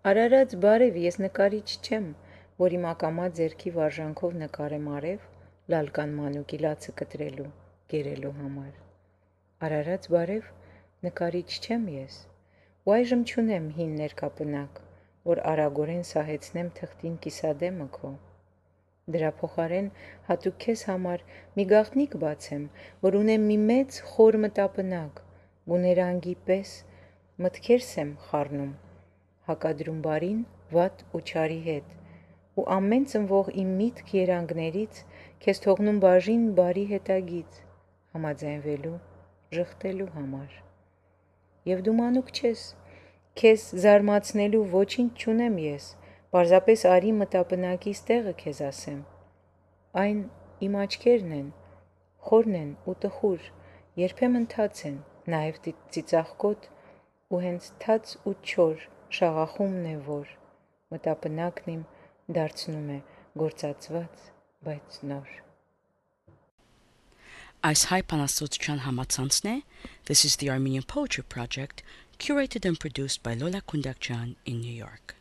Արարած բարև, ես նկարիչ չեմ, որ իմ ակամա ձեռքի վարժանքով նկարեմ արև, լալկան մանուկի լացը կտրելու, գերելու համար։ Արարած բարև, նկարիչ չեմ ես, ու այժմ չունեմ հին ներկապնակ, որ արագորեն սահեցնեմ թղթին կիսադեմը քո։ Դրա փոխարեն հատուկ քեզ համար մի գաղտնիք բացեմ, որ ունեմ մի մեծ խոր մտապնակ, բուներանգի պես մտքերս եմ խառնում, հակադրում բարին, վատ ու չարի հետ, ու ամեն ծնվող իմ միտք երանգներից քեզ թողնում բաժին բարի հետագից, համաձայնվելու, ժխտելու համար։ Եվ դու մանուկ չես, քեզ զարմացնելու ոչինչ չունեմ ես, պարզապես արի մտապնակիս տեղը քեզ ասեմ։ Այն իմ աչքերն են, խորն են ու տխուր, երբեմն թաց են, նաև ծիծաղկոտ, ու հենց թաց ու չոր շաղախումն է, որ մտապնակն իմ դարձնում է գործածված, բայց նոր։ Այս հայ բանաստեղծության համացանցն է This is the Armenian Poetry Project, curated and produced by Lola Kundakjan in New York.